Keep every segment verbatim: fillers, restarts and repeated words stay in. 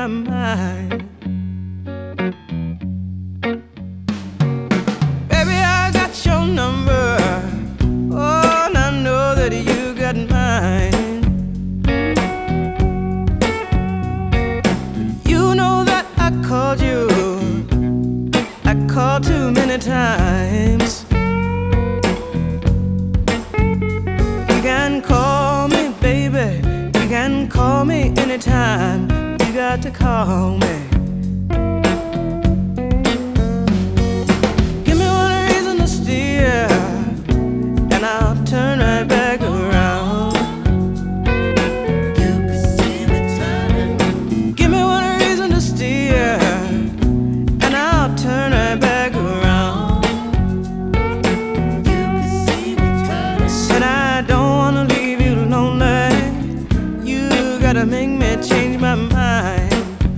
my mind. Baby, I got your number. Oh, and I know that you got mine. You know that I called you. I called too many times. You can call me, baby. You can call me anytime. You got to call me. Give me one reason to steer, and I'll turn right back around. You can see me turning. Give me one reason to steer, and I'll turn right back around. You can see me turning. Said I don't wanna leave you lonely. You gotta make me change my mind.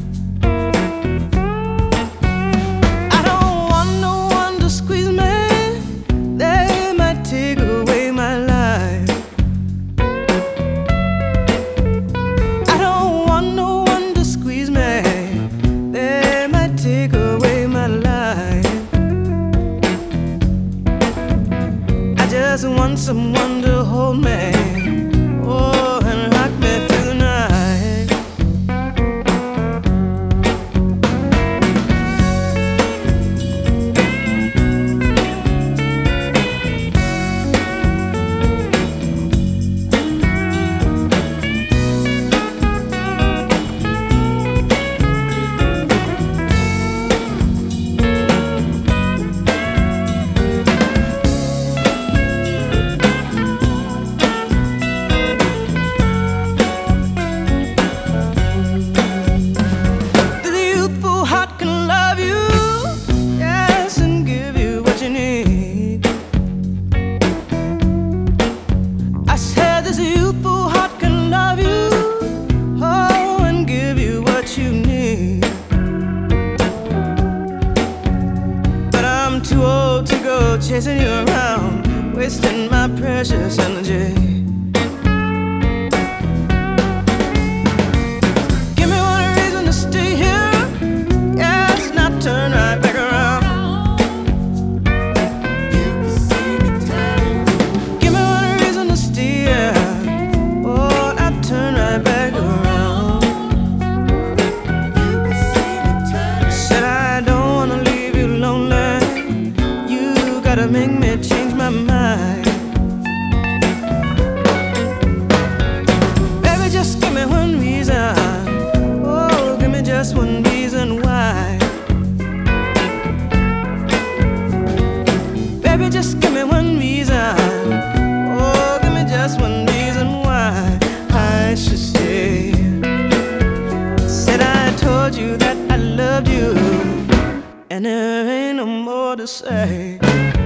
I don't want no one to squeeze me. They might take away my life. I don't want no one to squeeze me. They might take away my life. I just want someone to hold me. Oh, and rock me through the night. The youthful heart can love you, yes, and give you what you need. I said this youthful heart can love you, oh, and give you what you need. But I'm too old to go chasing you around, wasting my precious energy. Give me one reason to stay here, yes, not turn right back around. You can see me turning. Give me one reason to steer, oh, not turn right back around. You can see me turning. Said I don't wanna leave you lonely. You gotta make me change my mind. Baby, just give me one reason. Oh, give me just one reason why. Baby, just give me one reason. Oh, give me just one reason why I should stay. Said I told you that I loved you, and there ain't no more to say.